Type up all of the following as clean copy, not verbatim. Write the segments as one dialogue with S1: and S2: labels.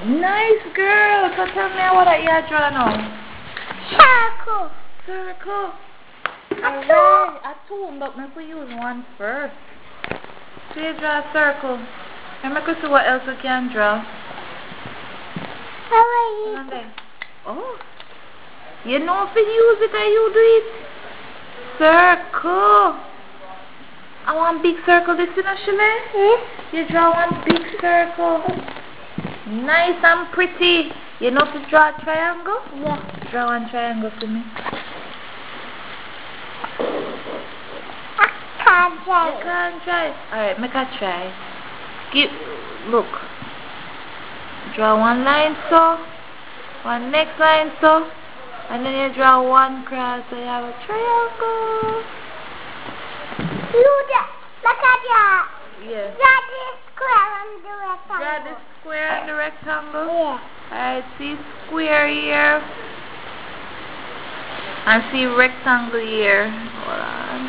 S1: Nice girl. So tell me what you draw now.
S2: Circle.
S1: Circle. Alright, a two, but make we use one first. So you draw a circle. And make we see what else we can draw.
S2: How
S1: Oh. You know if you use it and you do it. Circle. I want big circle this in a Shirley.
S2: Yes.
S1: You draw one big circle. Nice and pretty. You know to draw a triangle?
S2: Yeah.
S1: Draw one triangle for me.
S2: I can't try.
S1: You can't try. Alright, make a try. Look. Draw one line so. One next line so. And then you draw one cross so you have a triangle.
S2: Look at that.
S1: Yes.
S2: Draw this square and the rectangle.
S1: Draw the square and the rectangle?
S2: Yeah.
S1: Alright, see square here. And see rectangle here. Hold on.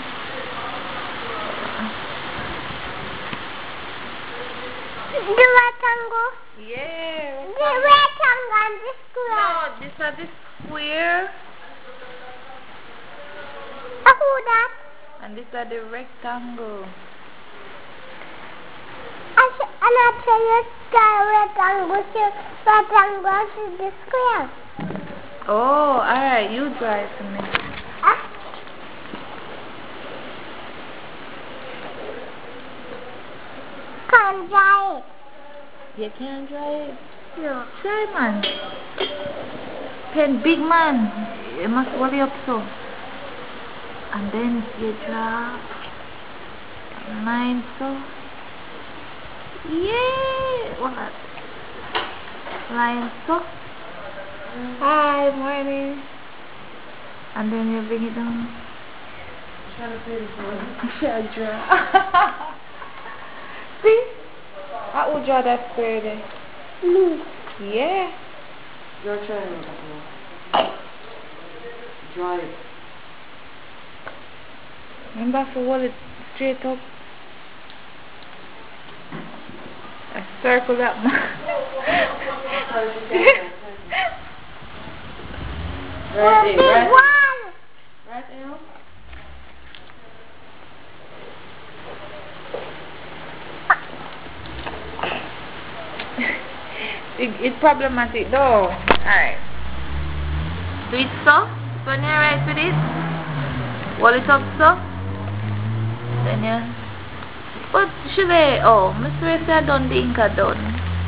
S2: The rectangle?
S1: Yeah.
S2: The rectangle and the square.
S1: No, these are the square.
S2: Who that?
S1: And these are the rectangle.
S2: And I tell you the rectangle to the square.
S1: Oh, alright, you draw it for me.
S2: Can't draw it.
S1: You can't draw it?
S2: No.
S1: Try, man. Pen big, man. You must worry up so. And then you draw a line so. Yeah! What? Line so. Hi, morning. And then you bring it down. Shall draw. See? I will draw that square there.
S2: Me.
S1: Yeah.
S3: Your triangle. Draw it.
S1: Remember to hold it straight up. A circle that
S3: Right there, right?
S2: One.
S3: Right there.
S1: It's problematic though. Alright. Do it so. So when you're right with it, hold it up so. Then you. But should I? Oh, Mr. Say I done the ink done.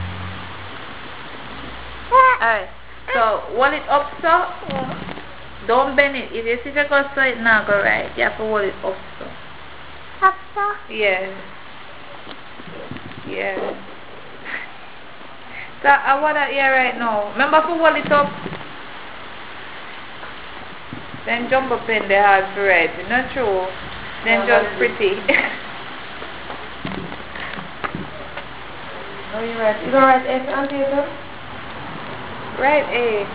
S1: Alright. So hold it up so.
S2: Yeah.
S1: Don't bend it. If you see it go so, it not go right. You have to hold it up so.
S2: Up so.
S1: Yeah. Yeah. So I want that here right now. Remember to hold it up. Then jump up in the hard to write. It's not true. Then just pretty.
S3: Oh, you're right. You gonna write F on paper?
S1: Write A.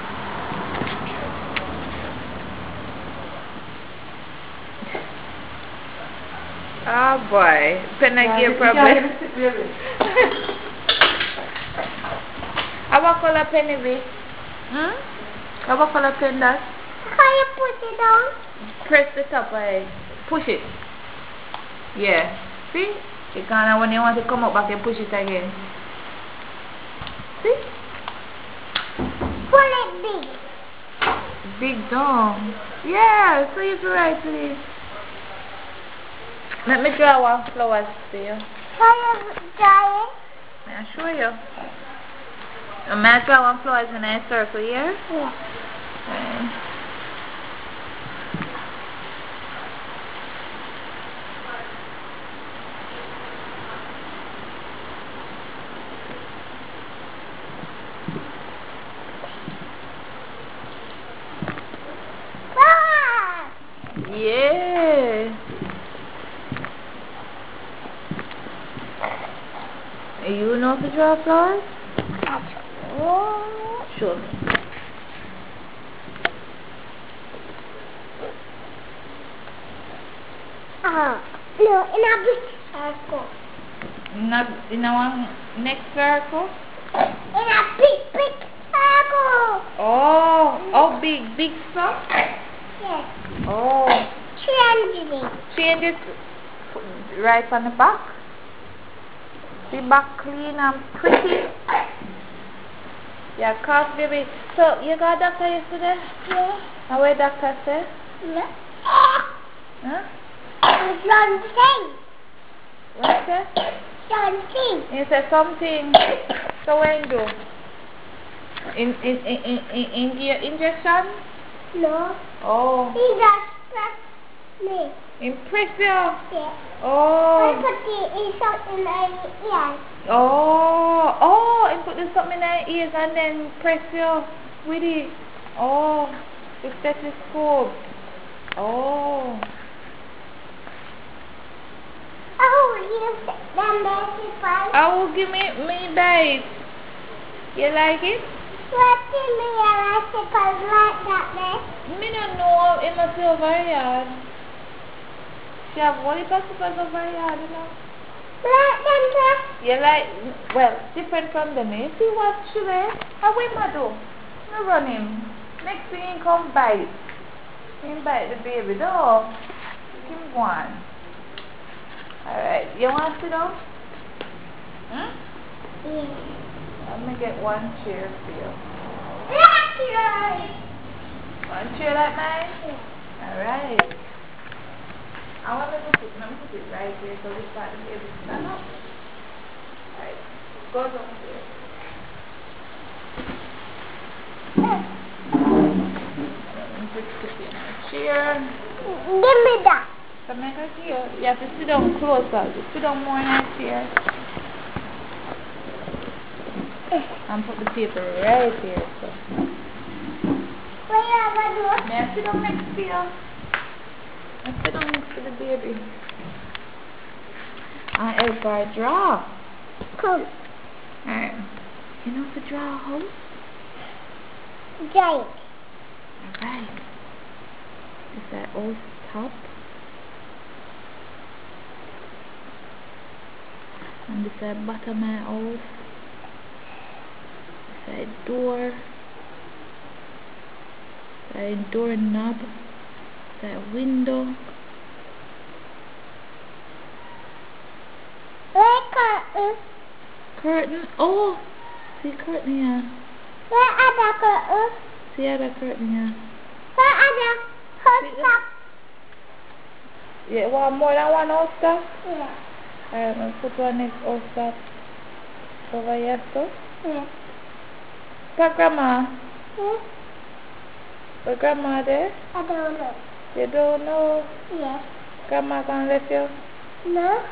S1: Oh boy. Pen again problem. What color pen is it? What color pen that?
S2: Can you put it down?
S1: Press the top right. Push it. Yeah. See? You can't, when you want to come up back, you push it again. See?
S2: Pull it big.
S1: Big down. Yeah, so you can write it. Let me draw one flowers for you.
S2: Can you draw it?
S1: I'll show you. May I draw one flowers in a circle here?
S2: Yeah.
S1: Okay.
S2: Ah!
S1: Yeah. You know to draw flowers?
S2: Oh.
S1: Show me.
S2: No, in a big circle.
S1: In a one next circle?
S2: In a big
S1: Oh, oh, big stuff?
S2: Yes.
S1: Oh. Change it right on the back. The back clean and pretty. Yeah, cough, baby. So, you got a doctor yesterday?
S2: Yeah.
S1: And what doctor say?
S2: Yeah.
S1: Huh?
S2: Something.
S1: What say?
S2: Something.
S1: He said something. So what you do? In your injection?
S2: No.
S1: Oh.
S2: He just pressed me.
S1: Impress you?
S2: Yeah.
S1: Oh.
S2: I put the something in my ears.
S1: Oh, and put the something in your ears and then press you with it. Oh, the stethoscope. Oh.
S2: Oh, you them baby.
S1: Oh, give me bite. You like it?
S2: What do you mean I suppose like that then?
S1: Me don't know. It must be over here. She have one supposed over here, you know.
S2: Like them there?
S1: You like, well, different from them. You see what should I? How will I do? Me run him. Next thing he come bite. He bite the baby dog. Give him one. Alright, you want to sit down? Hmm?
S2: Yeah.
S1: Let me get one chair for you.
S2: Lucky.
S1: One chair like mine? Alright. I want to put it right here so we start to be able to stand up. Alright, go down here. Let me just put you in a chair.
S2: Give me that.
S1: Come back here. You have to sit down closer. Sit down more in that chair. And put the paper right here. So.
S2: Where you have a door?
S1: May I sit down next to you? I sit down next to the baby. I help her draw.
S2: Come.
S1: Alright. You know to draw a house?
S2: Giant.
S1: Alright. Is that all top? And this is bottom of my house. This is door. This is doorknob. This is window.
S2: Where curtain?
S1: Curtain. Oh! See curtain here.
S2: Where other curtain?
S1: See other curtain here.
S2: Where other house?
S1: Yeah, want more than one house top?
S2: Yeah.
S1: Alright, I'm put one next house top over here so.
S2: Yeah.
S1: Got grandma?
S2: Yeah.
S1: But grandma there?
S2: I don't know.
S1: You don't know?
S2: Yeah.
S1: Grandma gonna let you?
S2: No.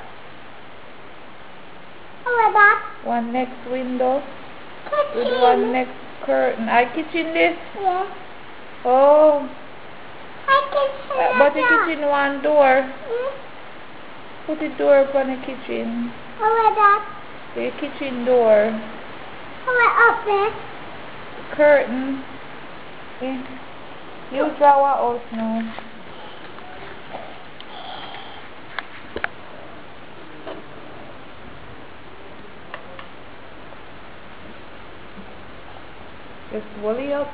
S2: Where that?
S1: One next window with
S2: Kitchen.
S1: one next curtain. Our kitchen this?
S2: Yeah.
S1: Oh.
S2: I can see
S1: But the kitchen one door.
S2: Hmm?
S1: Put the door upon the kitchen.
S2: Where that?
S1: The kitchen door.
S2: Where up there?
S1: Curtain. Yeah. You draw a house now. Just volley up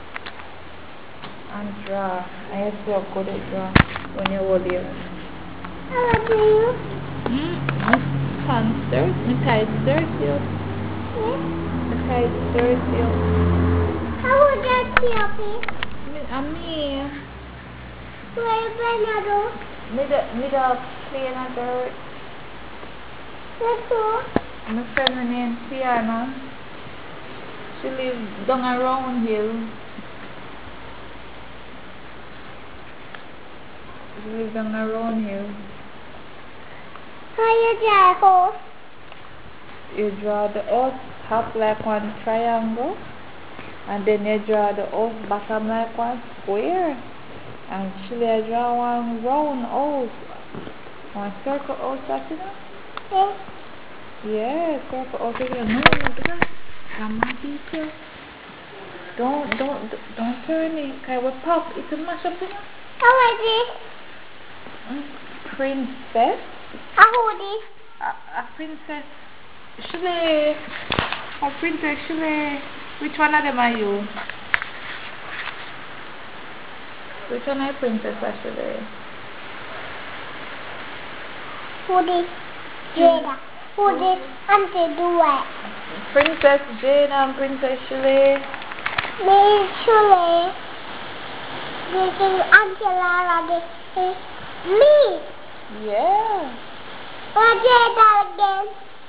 S1: and draw. I have to go to draw when you volley up.
S2: How do you?
S1: Hands dirt, my tight dirt you.
S2: Yeah.
S1: My tight dirt you.
S2: How would that help
S1: Me,
S2: Where Bernardo?
S1: me the clean and dirt.
S2: That's all.
S1: My friend named Piano. She lives down around hill. She lives down around hill.
S2: How you draw house?
S1: You draw the house top like one triangle, and then you draw the house bottom like one square, and she draw one round house, one circle house. That's it.
S2: Yeah.
S1: Yeah, circle house. No, because grandma beat you. Don't turn it. Cause it will pop. It's a mash up, you know.
S2: How is it?
S1: Princess.
S2: How is it?
S1: A princess. Shirley. A princess Shirley. Which one of them are you? Which one is Princess Ashley?
S2: Who did Jada? Who did Auntie do it?
S1: Princess Jada and Princess Shirley.
S2: This is Shirley. This is Auntie Lara. This is me.
S1: Yeah.
S2: Where's Jada again?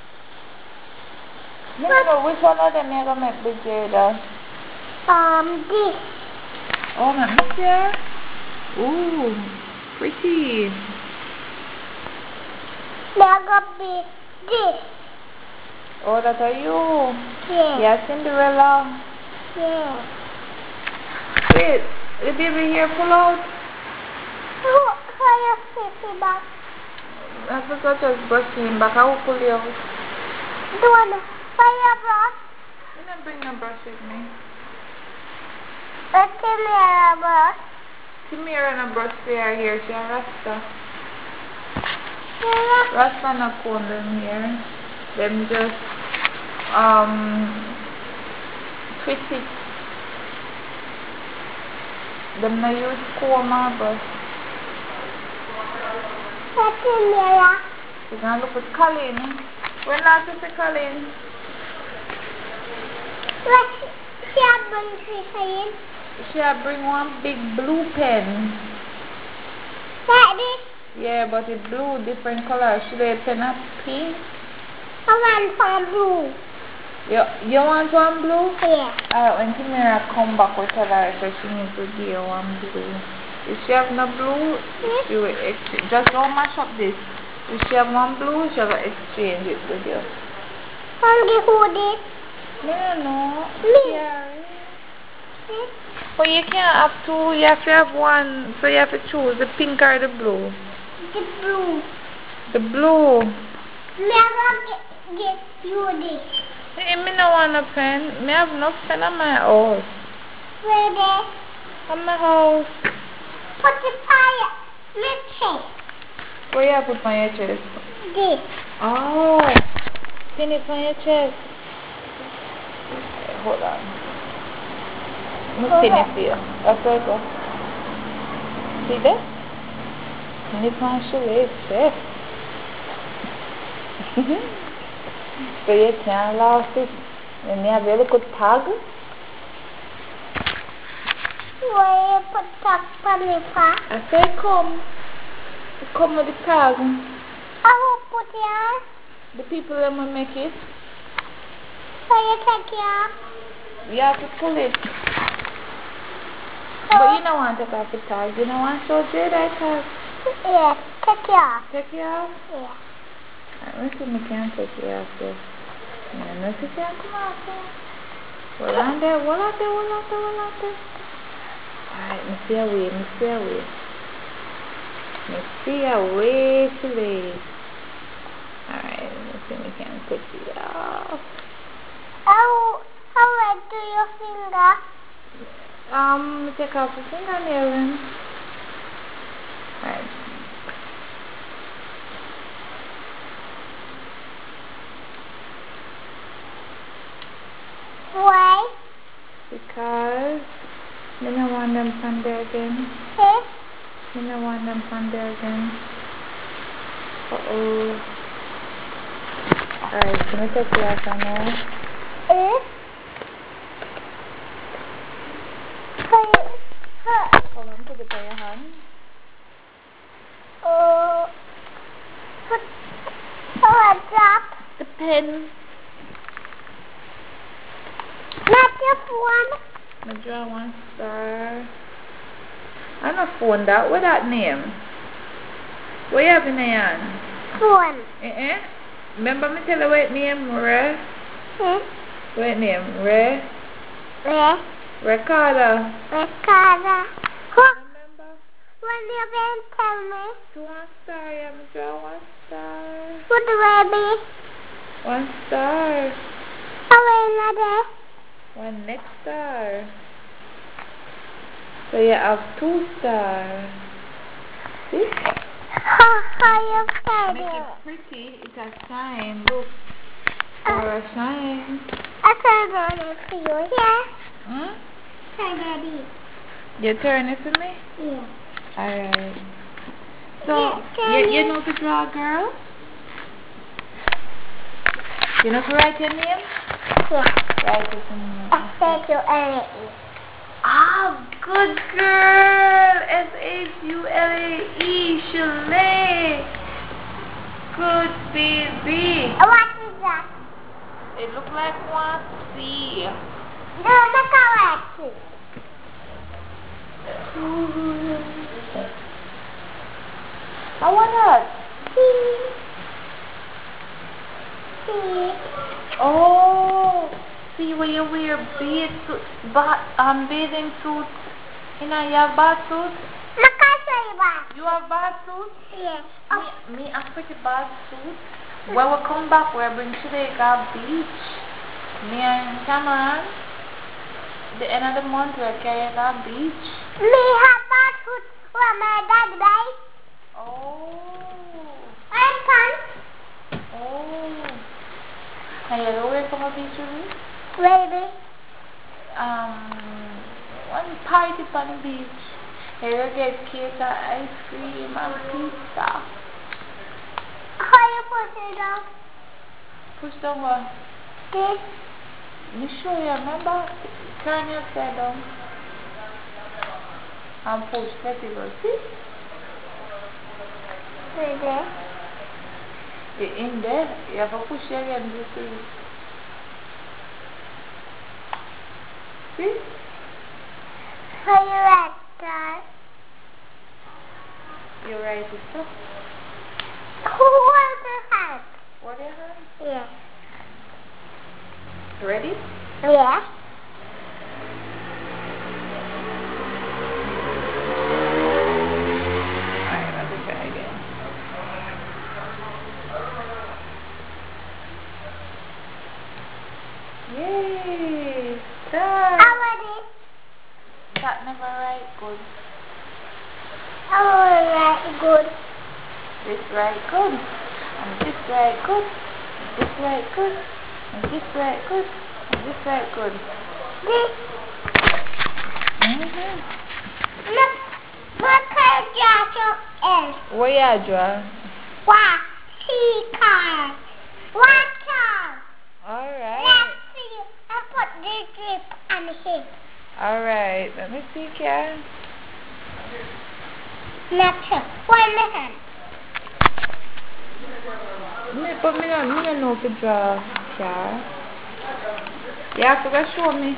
S1: You know which one of them you're going to make with Jada?
S2: This.
S1: Oh, my here. Ooh, pretty.
S2: They're gonna be this.
S1: Oh, that are you?
S2: Yeah.
S1: Yeah, Cinderella.
S2: Yeah.
S1: Wait, the baby hair pull out?
S2: How you fix it back?
S1: I forgot just brushing back. I will pull you out.
S2: Do one. Fire brush.
S1: You don't bring no brush with me.
S2: Let's give me a brush.
S1: Timira and a brush for your hair. She a Rasta.
S2: Yeah.
S1: Rasta no comb them here. Them just twist it. Them no use comb or brush.
S2: Let's give me a.
S1: You can look at Colleen. When last you see Colleen?
S2: Let's see a bunch
S1: She a bring one big blue pen.
S2: like this.
S1: Yeah, but it's blue, different color. Should I pen up pink?
S2: I want some blue.
S1: You want one blue?
S2: Yeah.
S1: Alright, when Timira come back, we tell her so she needs to give you one blue. If she have no blue, she will exchange. Just don't mash up this. If she have one blue, she will exchange it with you.
S2: Only who did?
S1: No.
S2: Me.
S1: Yeah.
S2: This.
S1: But you can't have two, you have to have one. So you have to choose the pink or the blue.
S2: The blue.
S1: The blue.
S2: Never get you this.
S1: Hey, me no want a pen. Me have no pen at my house.
S2: Where there?
S1: At my house.
S2: Put the fire. Let's see.
S1: Where you put on your chest?
S2: This.
S1: Oh. Pin it on your chest. Okay, hold on. Let me pin it for you. That's where it goes. See that? Pin it on your chest. So you can't lose it. And you have a little tag.
S2: Where you put that on the fire?
S1: I say come. Come with the tag.
S2: I will put it on.
S1: The people that will make it.
S2: So you take it off.
S1: You have to pull it. But you don't want to take off the tag. You don't want to show Jada tag.
S2: Yeah, take it off.
S1: Take it off.
S2: Yeah.
S1: Let me see if I can take it off there. Let me see if I can come off there. Hold on there. Alright, let me see a way. Shirley. Alright, let me see if I can take it off.
S2: How wet do your finger?
S1: Take off the fingernail then. Alright.
S2: Why?
S1: Because I don't want them from there again.
S2: This?
S1: I don't want them from there again. Uh-oh. Alright, can I take it off now? Hold on, put it on your hand.
S2: Drop.
S1: The pen.
S2: Not your phone.
S1: I draw one star. I don't phone that. What that name? What you have in your hand?
S2: Phone.
S1: Remember me tell you what name? Ray? What name? Ray? Ricardo.
S2: Ricardo.
S1: Remember?
S2: When you been tell me?
S1: One star. You have to draw one star.
S2: What the baby?
S1: One star.
S2: How another?
S1: One next star. So you have 2 stars. See?
S2: How you said
S1: Make it
S2: it?
S1: pretty. It has shine. Look. Or a shine.
S2: I said it for you, yeah?
S1: Hmm?
S2: Say daddy.
S1: You turn it for me?
S2: Yeah.
S1: Alright. So,
S2: Yeah,
S1: you know to draw, girl? You know to write your name?
S2: Yeah.
S1: Write it for me.
S2: S-H-U-L-E.
S1: Ah, good girl! S-H-U-L-A-E, Shule. Good baby.
S2: What is that?
S1: It look like one C.
S2: No, the correct.
S1: I want that.
S2: C. C.
S1: Oh, see where you wear bathing suit. You know, you have bath suit? You have bath suit?
S2: Yes.
S1: Me a pretty bath suit. When we come back, we're bring to the beach. Me and Cameron, the end of the month, we're carrying our beach.
S2: Me have bathroom for my dad, right?
S1: Oh.
S2: And pants.
S1: Oh. Are you ever wear from a beach with me?
S2: Baby.
S1: One party on the beach. Here you get cake and ice cream and pizza.
S2: How you put it up?
S1: Push down what?
S2: This.
S1: You sure you remember? Turn your upside down. And push. Let it go. See?
S2: Baby.
S1: In there. You have to push it again. You see? See?
S2: How you write that?
S1: You write it up.
S2: Who wants to help?
S1: What do you have?
S2: Yeah.
S1: Ready?
S2: Yeah.
S1: Alright, let me try again. Yay! Done!
S2: Already.
S1: That never right good.
S2: Alright, good.
S1: This right good. And this right good. This right good. And this right good. And this right good.
S2: This.
S1: Mm-hmm.
S2: What kind of job is?
S1: What you draw?
S2: What? Sea car. Water.
S1: Alright.
S2: Let's see. I put the drip on here.
S1: Alright. Let me see, Karen.
S2: Next one hand.
S1: But me don't know if you draw, Karen. You have to go show me.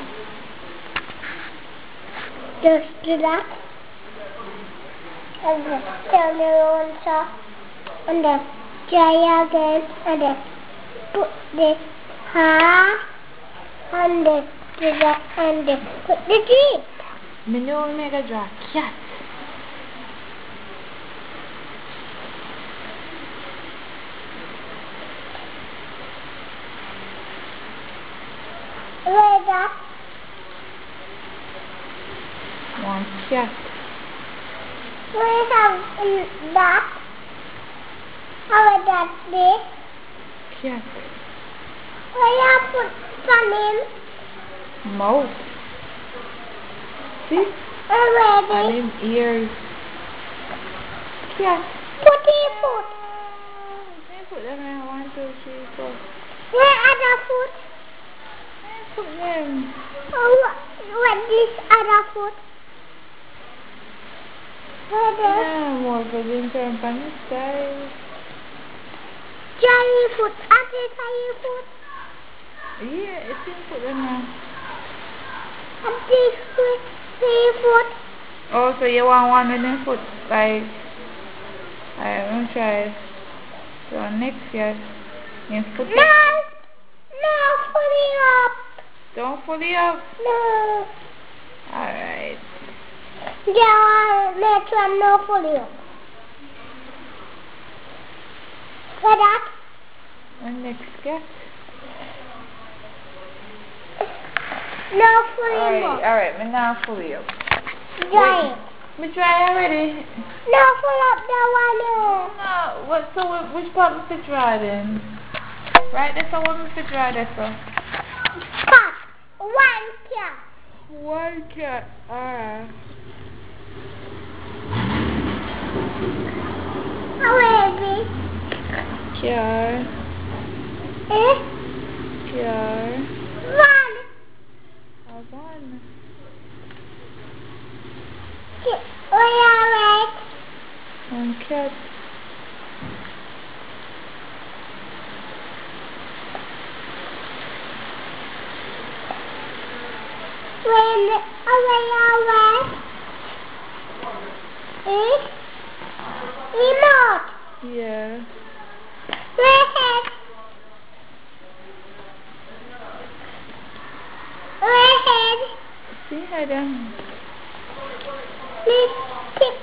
S2: Just do that. And then turn around so. And then try again. And then put the heart. And then do that. And then put the drip.
S1: Me know make a draw cat.
S2: Where that?
S1: One cat.
S2: We have in that. How that be?
S1: Cat.
S2: Where you put sun in?
S1: Mouth. See?
S2: Where
S1: And
S2: baby?
S1: in ears. Cat.
S2: Put the foot.
S1: Let me put them in 1, 2, 3, 4.
S2: Where other foot?
S1: Put them.
S2: Oh, what this other foot? Where there?
S1: Yeah, more for them turn from the side.
S2: Giant foot. Other giant foot.
S1: Yeah, it's in put them in.
S2: And this foot. Three foot.
S1: Oh, so you want one with them foot like I'm gonna try it. So next year in foot.
S2: No. No, fully up.
S1: Don't fully up.
S2: No.
S1: Alright.
S2: Yeah, next one, no fully up. Where that?
S1: And next cat.
S2: No fully up.
S1: Alright, me now fully up.
S2: Giant.
S1: Me try already.
S2: No full up that one.
S1: No, what so which part we fit try then? Right, that's how we fit try this one.
S2: Cat. One cat.
S1: One cat. Alright.
S2: baby.
S1: Pure.
S2: Eh?
S1: Pure.
S2: One.
S1: One.
S2: Alright.
S1: One cat.
S2: When alright. Eh? Remote.
S1: Yeah.
S2: Redhead. Redhead.
S1: See her then.
S2: Me pick.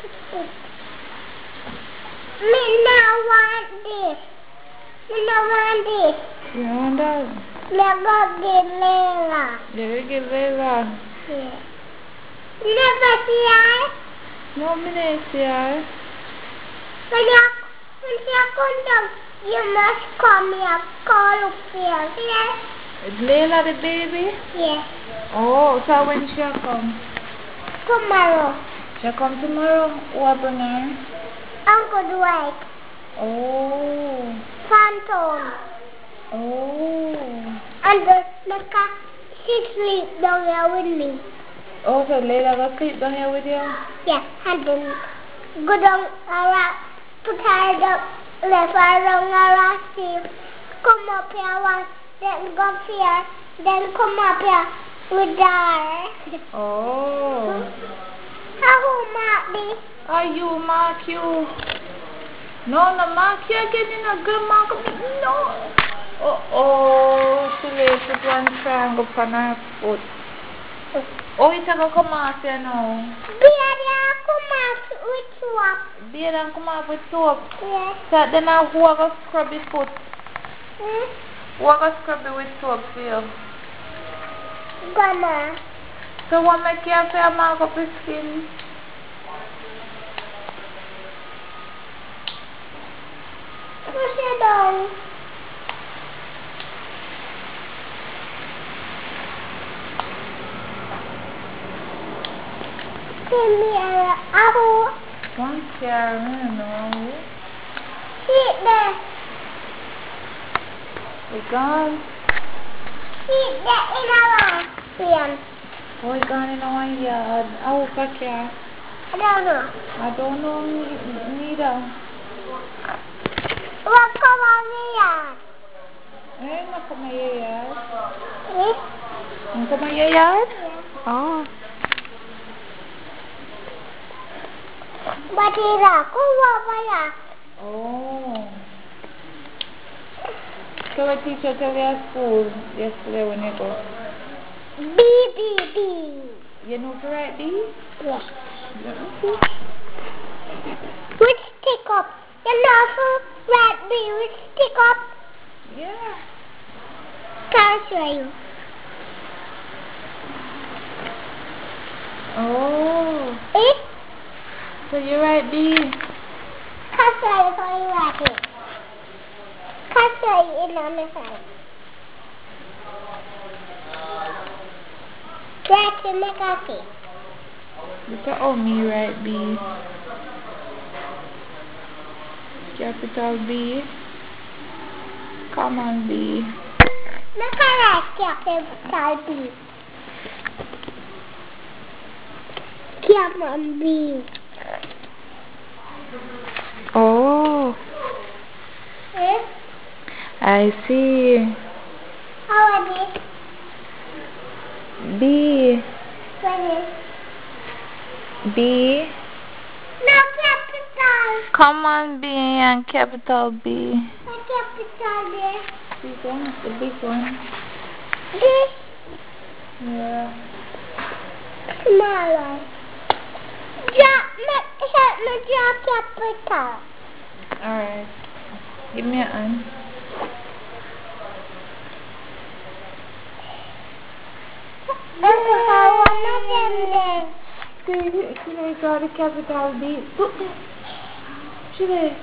S2: Me now want this. Me now want this.
S1: You want that?
S2: Never get Layla.
S1: Yeah, get Layla.
S2: Yeah. Never see I.
S1: No, me not see her.
S2: When you come down, you must come here. Call up here. Yes.
S1: Is Layla the baby?
S2: Yes.
S1: Oh, so when she'll come?
S2: Tomorrow.
S1: She'll come tomorrow? Who will bring her?
S2: Uncle Dwight.
S1: Oh.
S2: Phantom.
S1: Oh.
S2: And the cat, she sleep down here with me.
S1: Oh, so Layla will sleep down here with you?
S2: Yeah, and then go down around, put her down, left her down around, sleep, come up here once, then go up here, then come up here with her.
S1: Oh.
S2: How mark me?
S1: Are you mark you? No, no, mark you again in a good mark. No. Oh, she lay put one triangle on her foot. Oh, it's going to come off here now.
S2: Beard come off with swap.
S1: Beard and come off with soap.
S2: Yes.
S1: So then I who are going to scrub his foot?
S2: Hmm?
S1: Who are going to scrub it with soap for you?
S2: Grandma.
S1: So what make you have to mark up his skin?
S2: Push it down. Give me a apple.
S1: One chair, no.
S2: Sit there.
S1: We gone.
S2: Sit there in our pen.
S1: We gone in our yard. Oh, fuck yeah.
S2: I don't know.
S1: I don't know neither.
S2: What color we are?
S1: Eh, not come here yard.
S2: Eh?
S1: You come here yard?
S2: Yeah.
S1: Oh.
S2: But it's a cool fire.
S1: Oh. So what teacher tell you at school yesterday when you go?
S2: B, B, B.
S1: You know to write B?
S2: Yes.
S1: Yeah.
S2: Which stick up? You know who red B, which stick up?
S1: Yeah.
S2: Can't show you.
S1: Oh.
S2: Eh?
S1: So you write B?
S2: Can't show you how you write it. Can't show you in on the side. Write in the coffee.
S1: Look at how me write B. Capital B. Common B.
S2: Look at that capital B. Capital B.
S1: Oh.
S2: Eh?
S1: I see.
S2: How are they?
S1: B.
S2: What
S1: B.
S2: No capital.
S1: Common B and capital B.
S2: What capital there?
S1: This one, the big one.
S2: This
S1: Yeah.
S2: small one. Help me draw capital.
S1: Alright. Give me a hand.
S2: Uncle, how one of them there?
S1: See, you draw the capital B. Look there. See there.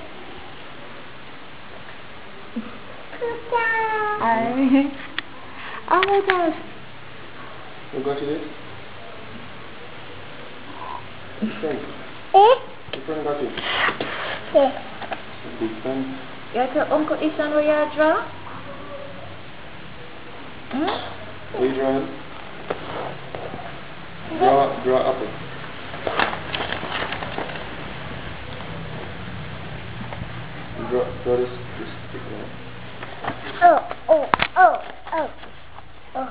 S2: Capital.
S1: Oh my gosh.
S4: You got it? Thanks.
S2: Eh?
S4: Which one got it?
S2: This.
S4: Big pen.
S1: You tell Uncle Ishan where you draw? Hmm?
S4: What are you drawing? Draw apple. Draw this stick now.
S2: Oh, oh, oh, oh, oh.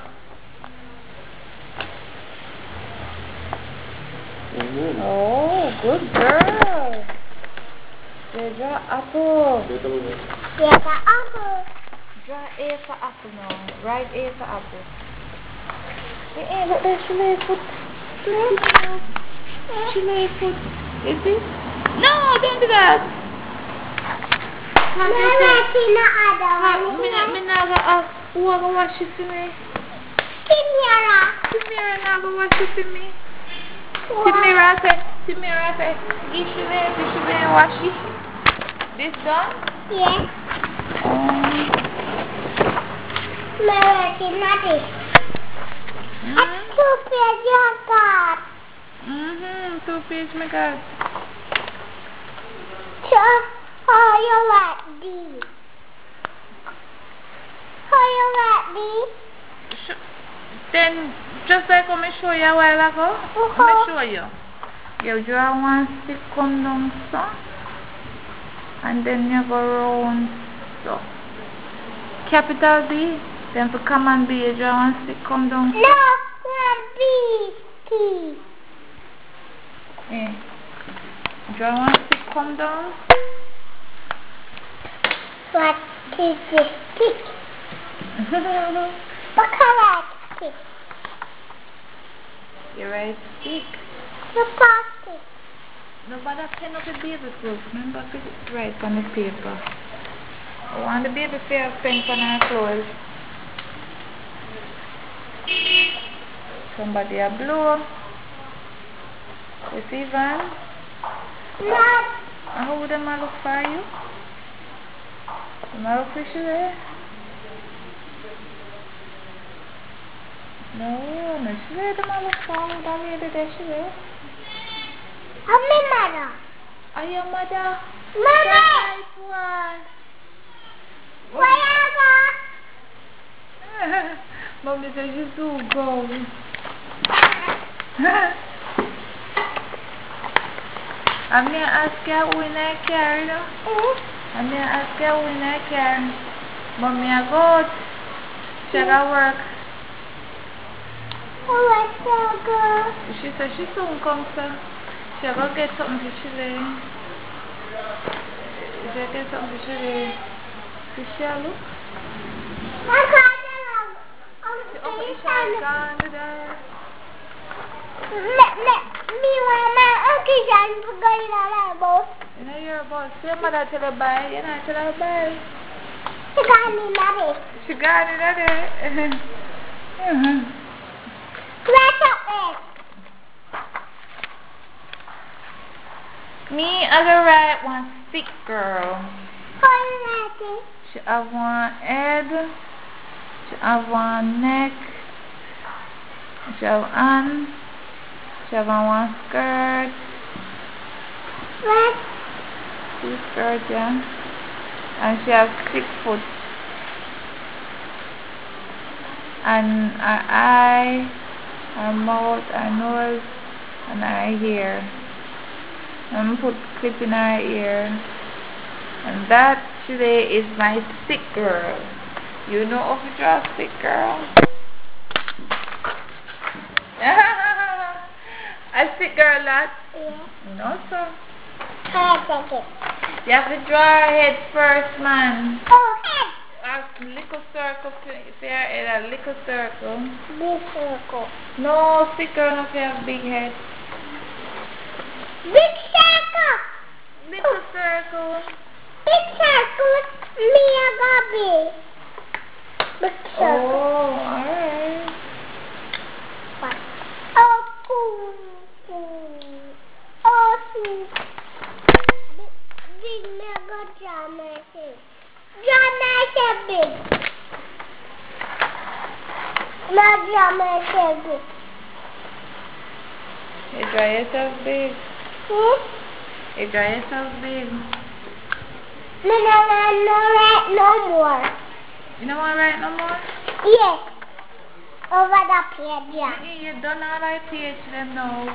S1: Oh, good girl. You draw apple.
S4: Wait a minute.
S2: Yes, apple.
S1: Draw A for apple now. Write A for apple. Look there, she lay foot. She lay foot. You see? No, don't do that.
S2: Mama, see the other one.
S1: Me not go ask who I go wash it for me.
S2: Timira.
S1: Timira not go wash it for me. Timira say, you should wash it. This done?
S2: Yes. Mama, see nothing. That's 2 pages you got.
S1: 2 page me got.
S2: So, how you like these? How you like these?
S1: Then, just like I show you a while ago, let me show you. You draw one stick, come down so, and then you go round so. Capital B, then for common B, you draw one stick, come down so.
S2: No, one B, T.
S1: Yeah. Draw one stick, come down.
S2: What is this stick? What color stick?
S1: You write stick.
S2: The plastic.
S1: Nobody pen up the baby clothes. Remember to write on the paper. I want the baby fair pen on her clothes. Somebody a blow. You see, Van?
S2: Not.
S1: How would them look for you? Them look for you there? No, she there. Them look for you. That lady there, she there.
S2: I'm my mother.
S1: Are your mother?
S2: Mama!
S1: Nice one.
S2: Wherever.
S1: Mommy says she's so cold. I'm going to ask her when I carry her. I'm going to ask her when I carry. Mommy, I go out. She got work.
S2: Oh, let's go.
S1: She said she soon comes, sir. She go get something to chili. She get something to chili. See, she look.
S2: I got it.
S1: She open the shop gone today.
S2: Me want my uncle John to go in our boat.
S1: You know your boss. Your mother tell her bye. You know tell her bye.
S2: She got me money.
S1: She got it at it.
S2: Let's up it.
S1: Me, I go write one stick girl.
S2: How you like it?
S1: She have one head. She have one neck. She have hand. She have one skirt.
S2: What?
S1: 2 skirts, yeah. And she have 6 foot. And her eye, her mouth, her nose, and her hair. And put clip in her ear. And that today is my stick girl. You know how to draw a stick girl? A stick girl, lad?
S2: Yeah.
S1: No, sir.
S2: How I take it?
S1: You have to draw her head first, man.
S2: Oh, head.
S1: A little circle for your head, a little circle.
S2: Big circle.
S1: No, stick girl don't have big head.
S2: Big circle.
S1: Little circle.
S2: Big circle. Me a Gabi. Big circle.
S1: Oh, alright.
S2: What? Oh, cool. Oh, see. Big mega drama. Drama big. Not drama big.
S1: You draw yourself big.
S2: Hmm?
S1: You dry yourself, babe.
S2: No, right no more.
S1: You don't want to write no more?
S2: Yes. Over the page, yeah.
S1: You done all that page them now.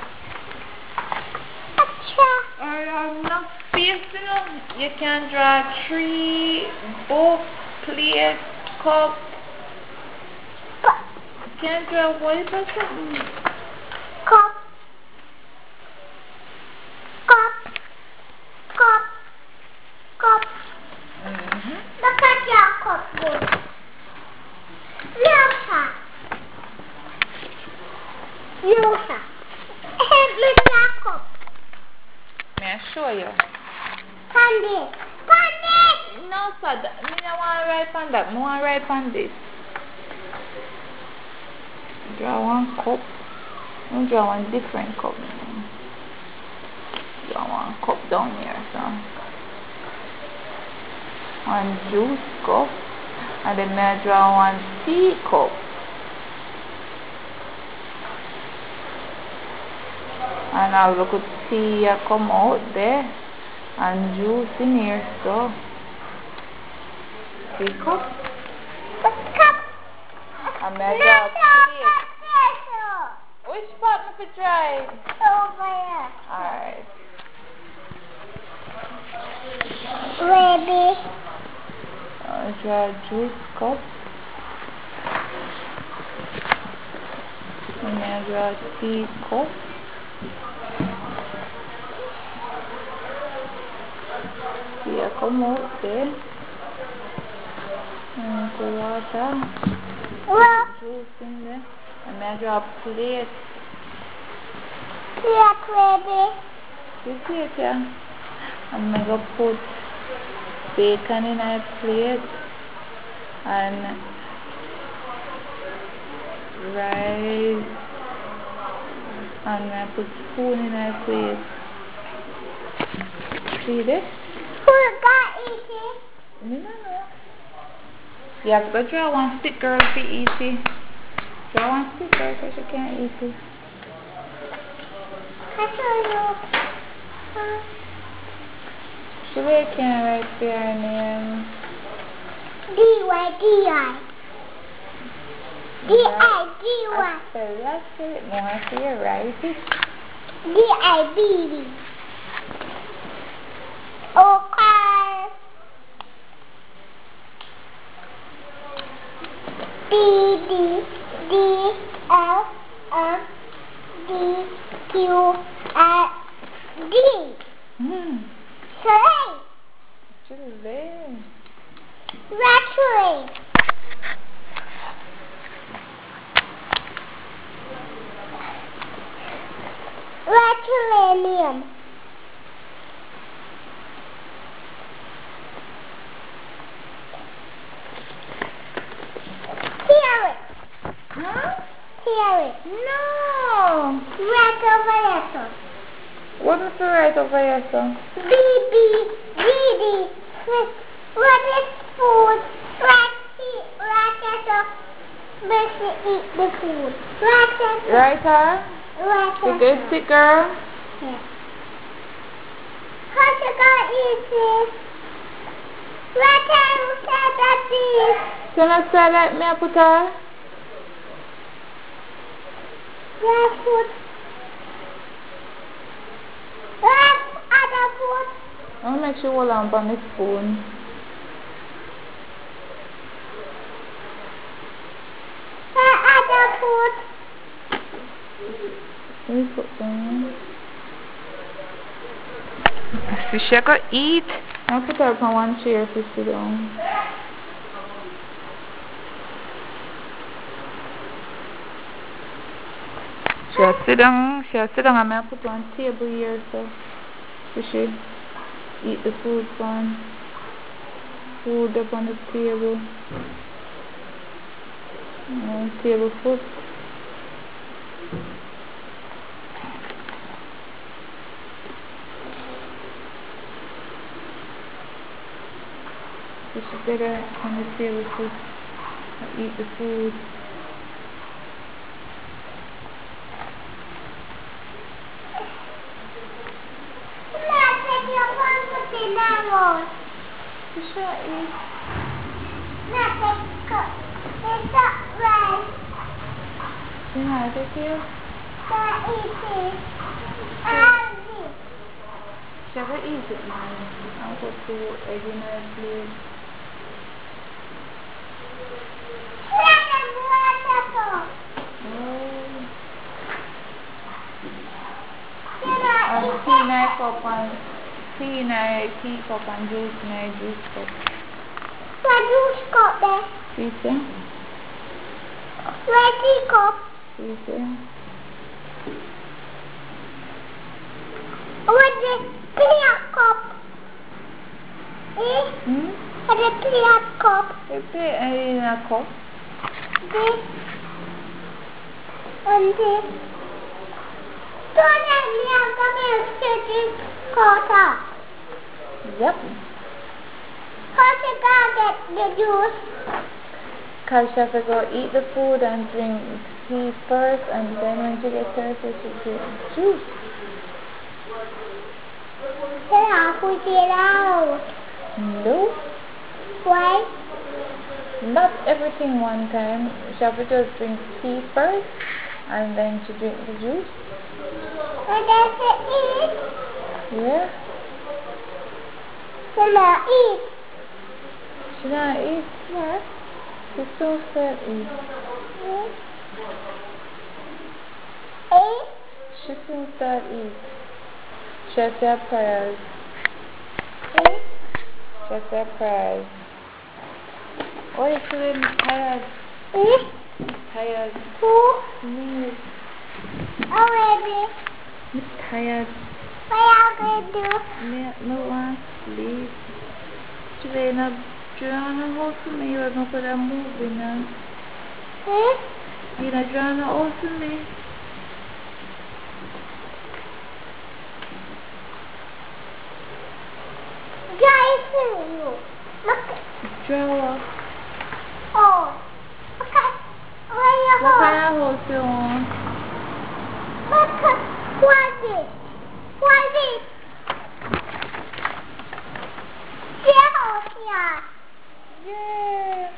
S2: Acha.
S1: I have enough space, you know. You can draw 3 book, plate, cup. You can draw what or something.
S2: Cup. Look at your cup, boy. Look at. Help me your cup.
S1: May I show you?
S2: Pandy.
S1: No, sir. I don't want to write on that. I want to write on this. Draw one cup. I'll draw one different cup. Draw one cup down here, so. One juice cup. And then I draw one tea cup. And I'll look at tea come out there. And juice in here, so. Tea cup. And I draw a plate. Which part of it dry?
S2: Over here.
S1: Alright.
S2: Baby.
S1: I'll draw a juice cup. And then I'll draw a tea cup. Tea come out there. And the water.
S2: Well,
S1: Juice in there. And then I draw a plate.
S2: baby.
S1: You see it, yeah? I'm going to put bacon in a plate and rice, and I put spoon in a plate. See this?
S2: Who got eating?
S1: No. You have to go draw one stick, girl, to eat it. Draw one stick, girl, because you can't eat it.
S2: I saw you.
S1: She really can't write their name.
S2: D-Y.
S1: I said it more so you write it.
S2: D-I-B-D. Okay. D-D-L-D-Q-I-D. Soleil.
S1: Chile.
S2: Naturally. Ratulanium. Hear it.
S1: Huh?
S2: Hear it.
S1: No.
S2: Right over there.
S1: What is the right over here, sir?
S2: B-B-D-D. What is food? Let's eat the food.
S1: Right, her? You good, sick girl?
S2: Yeah. How's you gonna eat it? What time you said that is?
S1: Can I say that me I put her?
S2: Last food. Last other food.
S1: I'll make sure hold on the spoon.
S2: Other food.
S1: Let me put them. So she go eat. I'll put her on one chair to sit down. She'll sit down and I'll put her on table here so she eat the food from food up on the table. Table food. So she better on the table food and eat the food.
S2: Nothing. more.
S1: You should eat.
S2: Not it's not right.
S1: You know, take you.
S2: Not eating.
S1: Should I eat it now? I'll put 2 egg in her plate. And tea in a cup and tea in a teacup and juice in a juice cup.
S2: What juice cup there?
S1: See, sir?
S2: Where teacup?
S1: See, sir?
S2: What the clear cup? Eh? What the clear cup?
S1: You put it in a cup.
S2: This. And this. Don't let me have the milk to drink water.
S1: Yep.
S2: How you gonna get the juice?
S1: Because you have to go eat the food and drink tea first, and then when you get thirsty, you drink juice.
S2: Then I put it out.
S1: No.
S2: Why?
S1: Not everything one time. You have to just drink tea first, and then to drink the juice.
S2: And then to eat?
S1: Yeah.
S2: Then I eat.
S1: Should I eat?
S2: Yeah.
S1: You so sad eat.
S2: Eat?
S1: She soon start eat. She has her prayers.
S2: Eat?
S1: She has her prayers. Oh, you feeling tired?
S2: Eat?
S1: Tired.
S2: Who?
S1: Me.
S2: Already.
S1: I'm tired.
S2: What are you going to do?
S1: Me want to sleep. Today na draw na house me. You are going to put a movie now. You na draw na house me.
S2: Guys, you. Look.
S1: Draw.
S2: Oh. Look at where you
S1: What
S2: are.
S1: kind of house you want?
S2: Look at what's it? What's it? Your house here.
S1: Yeah.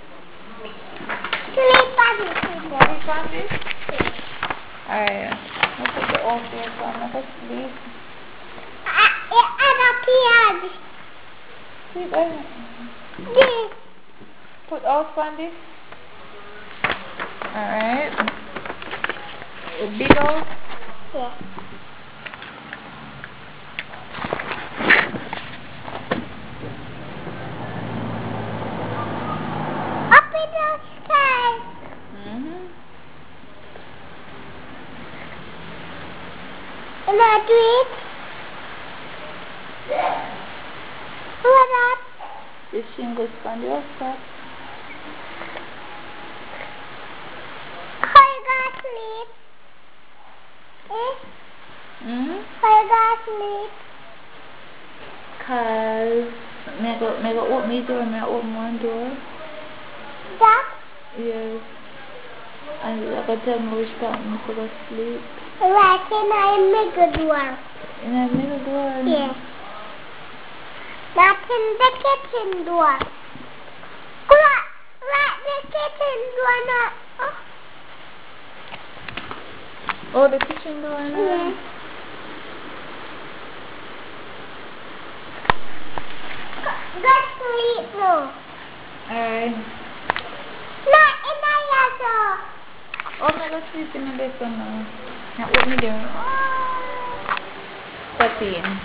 S2: Sleep on it, people.
S1: Sleep on this? Alright. I'll put the off here so I'm not going to sleep.
S2: And up here.
S1: Sleep on.
S2: This.
S1: Put off on this. Alright. A big old.
S2: Yeah. Up in the sky. And I do it. What up?
S1: The shingles on the outside.
S2: How you gonna sleep? Eh? How you gonna sleep?
S1: Cause me go open my door, me open one door.
S2: That?
S1: Yes. And I can tell me which part I'm going to sleep.
S2: Right in the middle door.
S1: In the middle door?
S2: Yeah. Not in the kitchen door. Right the kitchen door not.
S1: Oh, the kitchen door?
S2: Yeah. Go sleep now.
S1: Alright.
S2: Not in the yard.
S1: Oh, I'm going to sleep in the bed now. Now open the door. Step in.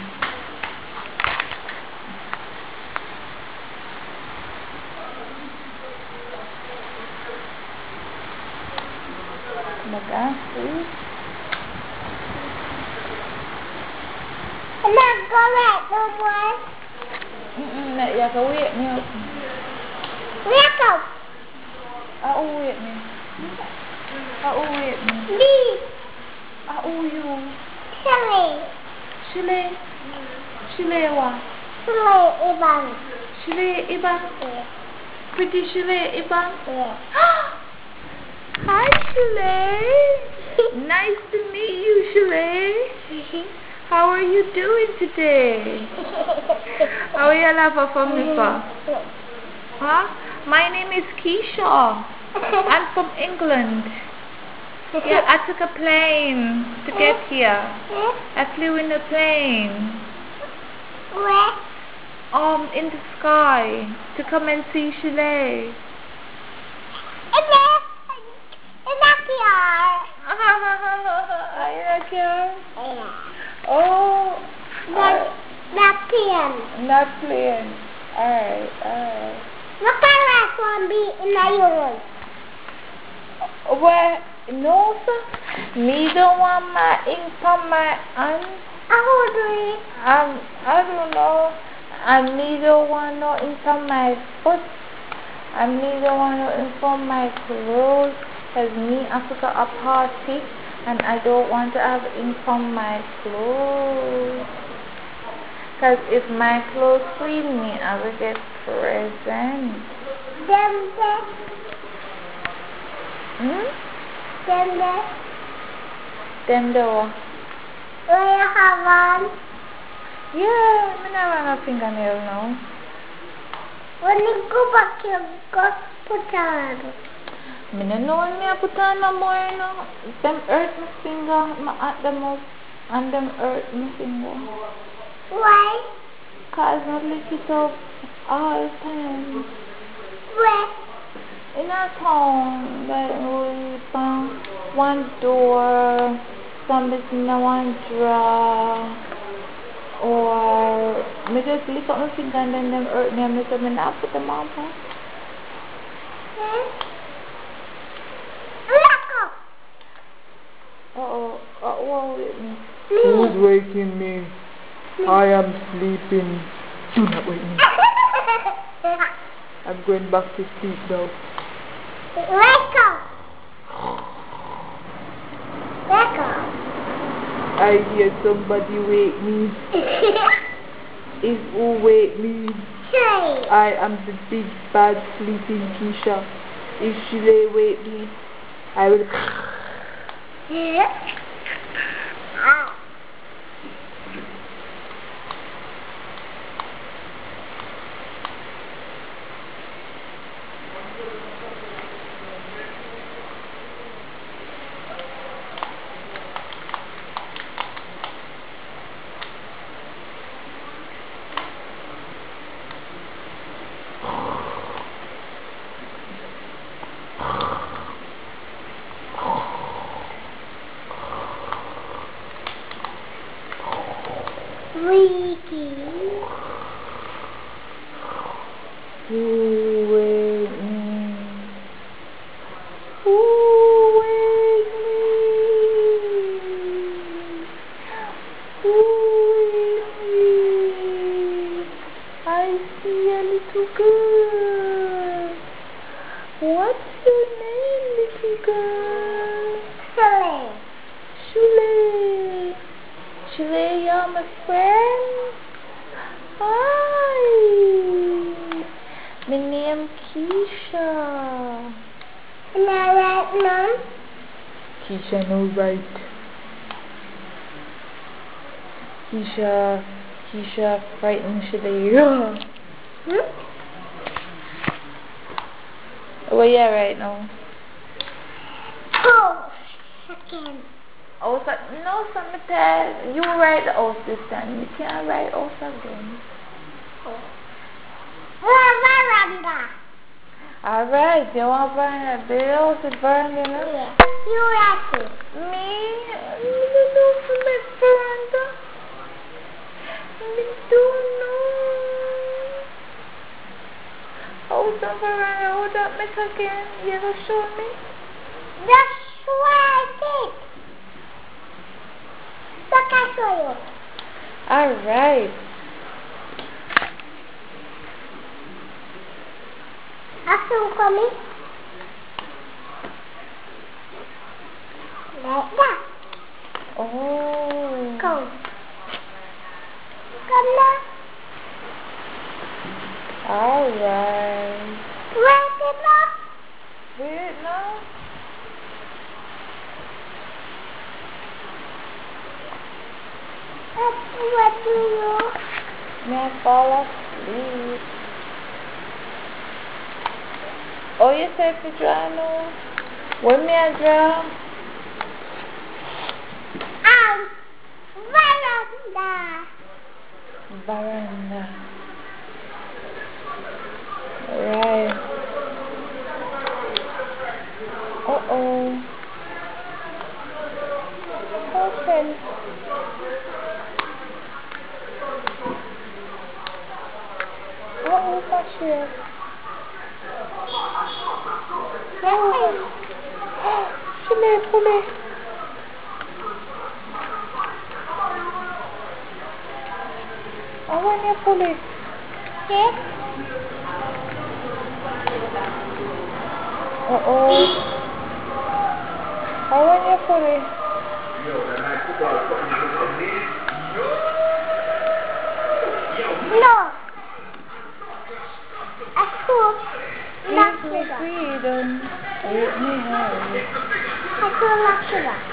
S1: Look at sleep.
S2: I'm not going right no more.
S1: You have to wait me up.
S2: Wake up.
S1: Wait me. Wait me.
S2: Leave.
S1: You.
S2: Silly.
S1: Chile. Chile what?
S2: Silly, Ivan.
S1: Chile Iban.
S2: Yeah.
S1: Pretty Chile Iban.
S2: Yeah.
S1: Hi Chile. Nice to meet you, Chile. How are you doing today? How are you laughing for me for? Huh? My name is Keisha. I'm from England. Yeah, I took a plane to get here. I flew in a plane.
S2: Where?
S1: In the sky to come and see Chile.
S2: In backyard.
S1: Are you not here?
S2: Yeah.
S1: Oh,
S2: Not plane.
S1: not playing. Alright.
S2: What color one be in the Europe?
S1: Well, no, sir. Me don't want my ink on my hand.
S2: How do you?
S1: I don't know. And me don't want no ink on my foot. And me don't want no ink on my clothes. Cause me I forgot a party. And I don't want to have ink on my clothes. Cause if my clothes clean me, I will get present.
S2: Them there. Them there.
S1: Them door.
S2: Where you have one?
S1: Yeah, I never have a fingernail now.
S2: When you go back, you go put on.
S1: I don't know when I put on no more now. Them hurt my finger, my at them up, and them hurt my finger.
S2: Why?
S1: Cause I lick it up all the time.
S2: Where?
S1: In a town, like one door, some is in one drawer, or me just lick up my finger and then them hurt me and me say me not put them on.
S2: Look up.
S1: What with me?
S4: Who's waking me? I am sleeping. Do not wake me. I'm going back to sleep now.
S2: Wake up. Wake up.
S4: I hear somebody wake me. Is who wake me?
S2: Hey.
S4: I am the big bad sleeping Keisha. If she lay wake me, I will.
S2: Ah. Wiki.
S1: Who wake me? Who wake me? Who wake me? I see a little girl. What's your name, little girl?
S2: Silly.
S1: Shule. Shule, you're my friend. Hi. My name Keisha.
S2: Am I right, Mom?
S1: Keisha, no right. Keisha frightened Shule. Where you at right now?
S2: Oh, second.
S1: Oh, so, no, something tell you write the house this time. You can't write house again.
S2: Veranda.
S1: Alright, you want to burn it? The house is burned, you know?
S2: Yeah. You write it.
S1: Me? You don't know for my veranda. Me don't know. House on veranda, hold up, make again. You gonna show me?
S2: Just write it. Look, I show you.
S1: Alright.
S2: Action coming. Like that.
S1: Oh.
S2: Come. Come now.
S1: Alright.
S2: Write it now.
S1: Wait, now.
S2: What do you?
S1: May I fall asleep? Oh, you said to draw now? When me I draw?
S2: Veranda.
S1: Veranda. Right. Uh-oh. Open. Oh, my shit. Chile, pull. I want you to pull it.
S2: Yes.
S1: Uh-oh. I want you to pull it.
S2: No. I could lock
S1: Give me
S2: it up.
S1: freedom. Let me have it.
S2: I could lock it up.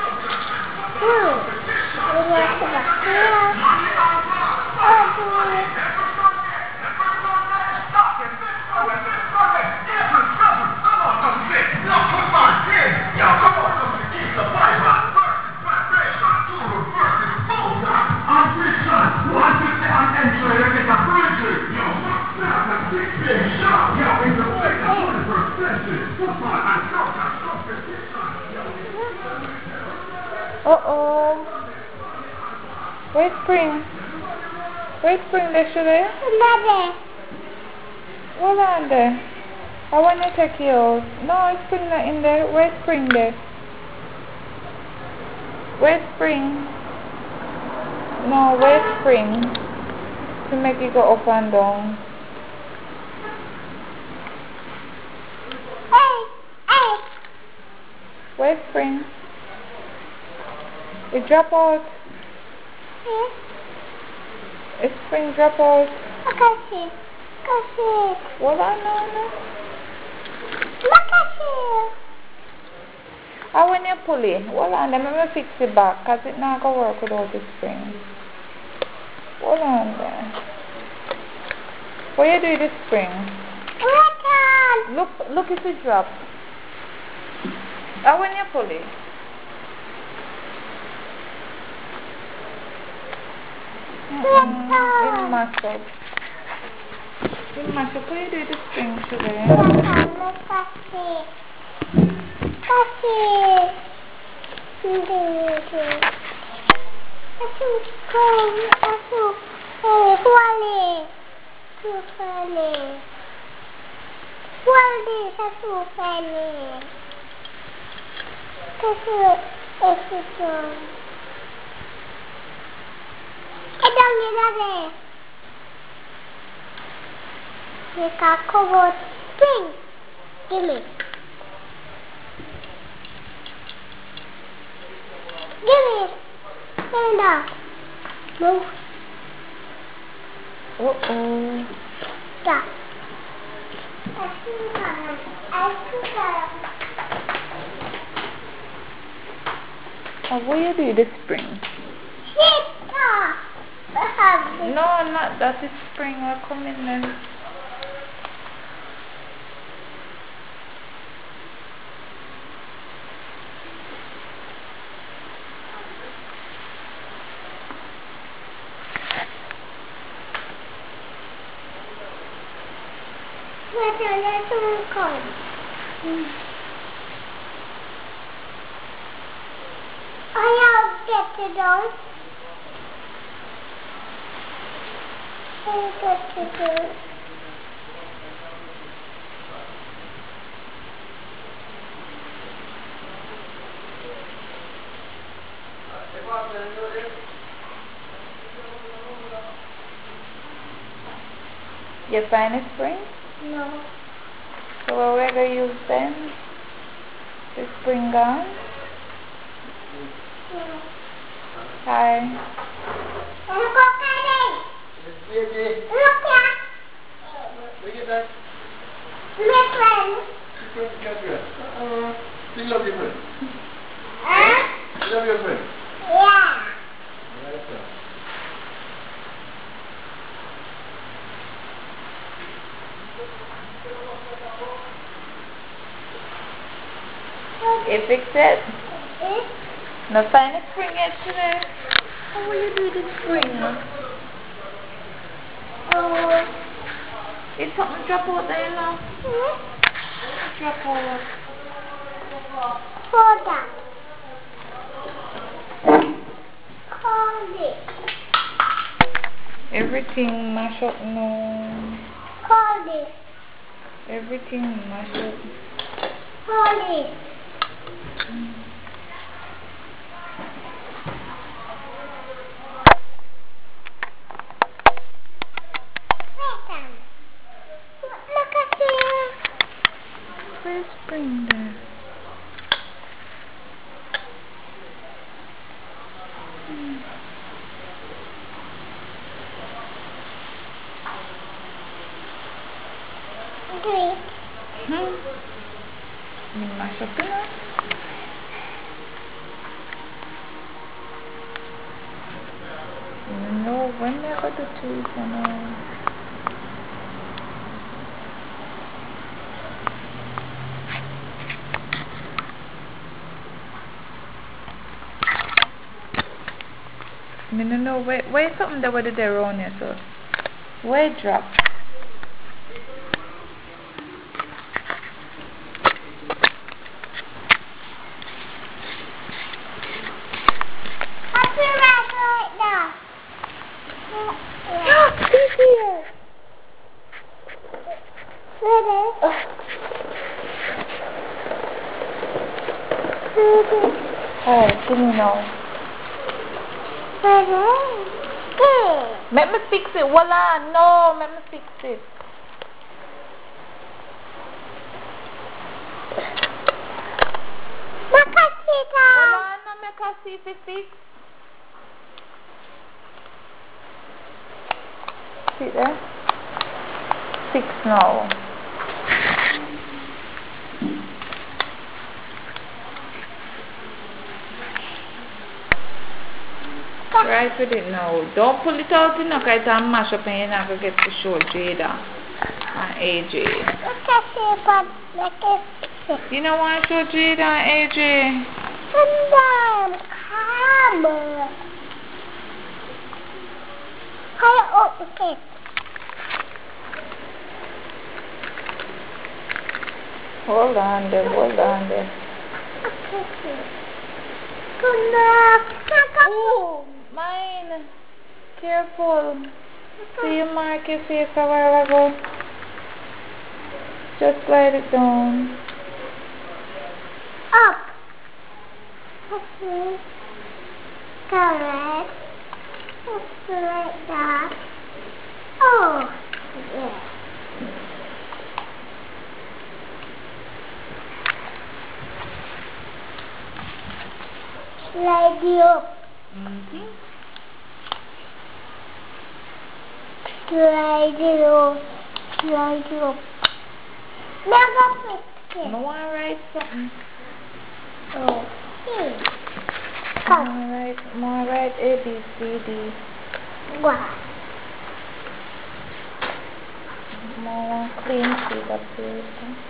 S2: I lock it up. Yeah. Oh, boy.
S1: Uh-oh. Where's Spring? Where's Spring there, Shirley?
S2: Daddy.
S1: Hold on there. I want to take you out. No, it's Spring not in there. Where's Spring there? Where's Spring? No, where's Spring? To make it go up and down.
S2: Hey.
S1: Where's Spring? It drop out.
S2: Yes.
S1: It's Spring drop out.
S2: Look at
S1: Hold on, no.
S2: Look at you.
S1: I want you to pull it. Hold on, let me fix it back, because it's not going to work without the spring. Hold on there. What you do with the spring? Look if it drop. I want you to pull it. It must up. It must up. What do you do with the spring today?
S2: Spring. Give me. Stand up. Move.
S1: Uh-oh.
S2: Stop.
S1: What do you do with the spring? No, not that. It's spring. We're coming then.
S2: I have get it on. I get it on.
S1: You find a spring?
S2: No.
S1: So what we're going to use then? The spring gun?
S2: No.
S1: Hi.
S2: Look at it. Look at it. My friend.
S5: Do you love your friend?
S2: Huh?
S5: You love your friend?
S2: Yeah.
S5: Right, sir.
S1: fix it?
S2: Eh?
S1: No find the spring yet today? How will you do the spring?
S2: Oh.
S1: It's something drop out there, you know?
S2: Eh?
S1: Drop out.
S2: Hold on. Hold it.
S1: Everything mash up now.
S2: Hold it.
S1: Everything mash up.
S2: Hold it. Wait a minute. Look at here.
S1: Where's spring there?
S2: Green.
S1: You mash up, you know? No, when they got the tools, you know? I don't know where something that would have there around here, so where it drop?
S2: I'll be right now.
S1: He's here!
S2: Ready?
S1: Alright, give me now.
S2: Ready?
S1: Let me fix it, voila! No, let me fix it.
S2: Makasita.
S1: Voila, no make her see if it fix. See there? Fix now. Right with it now. Don't pull it out, you know, because it's a mash up and you're not going to get to show Jada and AJ.
S2: Makasita. Makasita.
S1: You don't want to show Jada and AJ?
S2: Come. Hi, okay.
S1: Hold on there, hold on there. Oh, mine. Careful. See you mark your face a while ago. Just slide it down.
S2: Up. Okay. Correct. Just like that. Oh, yeah. Slide you up. Slide you up. Slide you up. Never fix it.
S1: No one write something.
S2: Oh, hey.
S1: More write A, B, C, D.
S2: Wow.
S1: More clean sheet up here.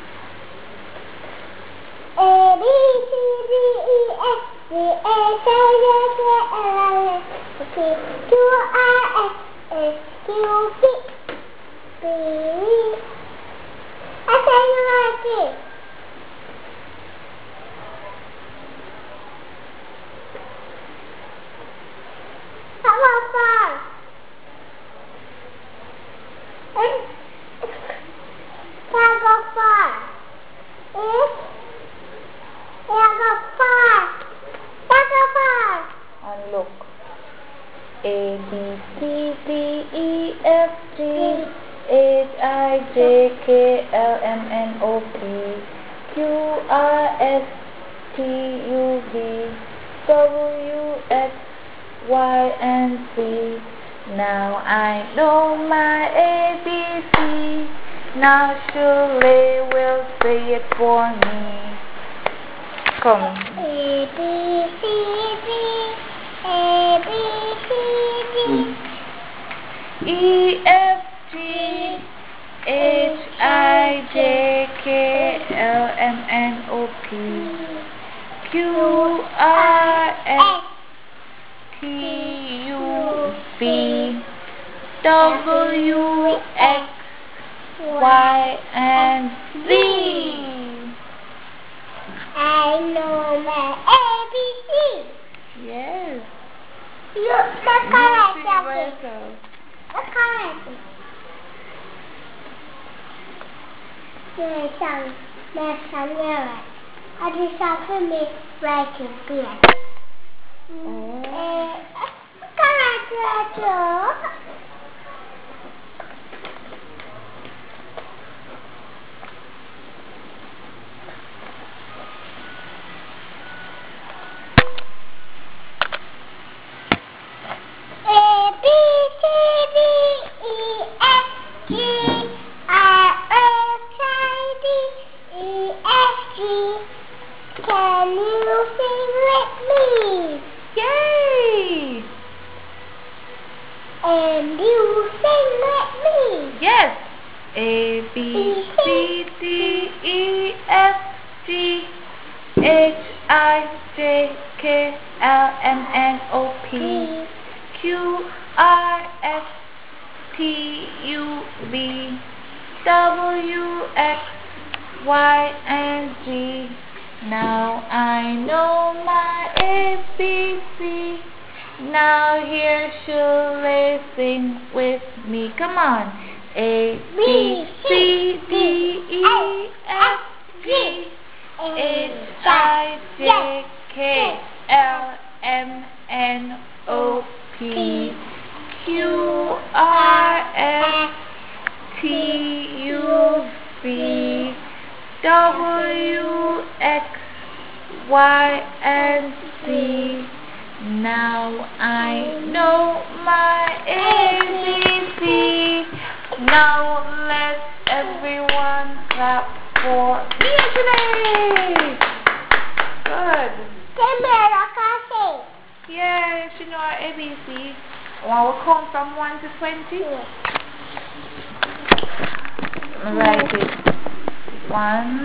S2: A, B, C, D, E, F, G, H, I, J, K, L, M, N, O, P, Q, R, S, T, U, V, W, X, Y, Z. How far? Go far.
S1: And look. A, B, C, D, E, F, G, H, I, J, K, L, M, N, O, P, Q, R, S, T, U, V, W, X, Y, and Z. Now I know my ABC. Now Shirley will say it for me. Come.
S2: A, B, C, D. A, B, C, D.
S1: E, F, G, H, I, J, K, L, M, N, O, P, Q-R-S-T-U-V W-X-Y and Z.
S2: I know my ABC.
S1: Yes.
S2: Look, my
S1: You
S2: color
S1: see by
S2: jacket.
S1: yourself.
S2: The color. My son, where? I just have to make writing beer. Color jacket. A, B, C, D, E, F, G, R, S, I, D, E, F, G. Can you sing with me?
S1: Yay!
S2: And you sing with me.
S1: Yes. A, B, C, D, E, F, G, H, I, J, K, L, M, N, O, P, Q, R, S, T, U, V, W, X, Y, and Z. Now I know my ABC. Now here Shirley sing with me. Come on. A, B, C, D, E, F, G, H, I, J, K, L, M, N, O, P, Q, R, S, T, U, V, W, X, Y, and Z. Now I know my ABC. Now let everyone clap for me. Good. Yeah, she know our ABC. Well, we'll count from 1 to 20. Write it. 1,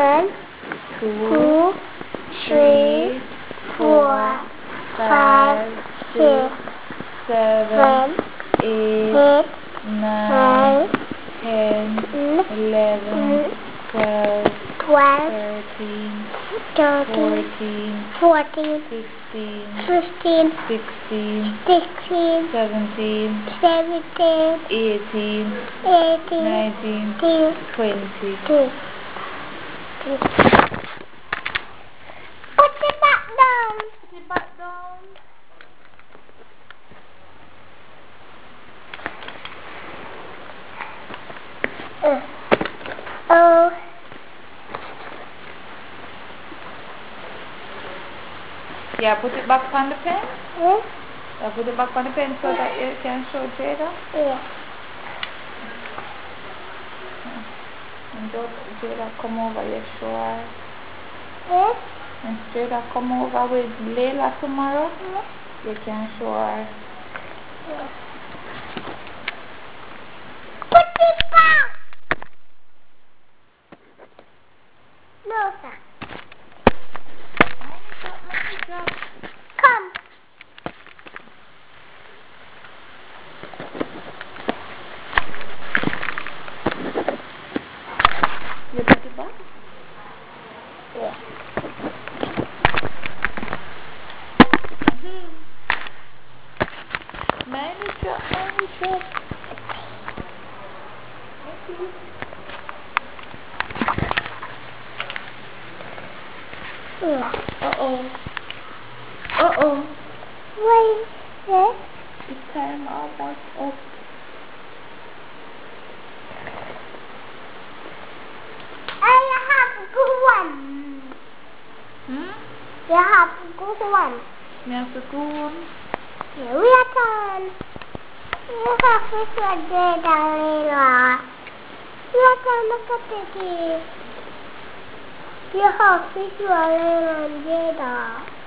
S1: 2, 3, 4, 5, 6, 7, 8, 9, 10, 11, 12, 13, 14, 15, 16, 17, 18, 19, 20.
S2: Put it back down.
S1: Put it back down.
S2: Oh.
S1: Yeah, put it back on the pen.
S2: Hmm?
S1: Put it back on the pen so that you can show Jada.
S2: Yeah.
S1: And Jada come over, you sure?
S2: Yes?
S1: And Jada come over with Layla tomorrow, you can show her.
S2: Yeah. Put it back! No, sir. Come.
S1: You put it back?
S2: Yeah.
S1: Mine is up.
S2: Yeah.
S1: Uh-oh. Uh-oh.
S2: What is this?
S1: The time almost up.
S2: I have a good one. You have a good one.
S1: Me have to go on.
S2: Here we are done. You have to put it down, Layla. You are done, look at it. You have to put it down, Jada.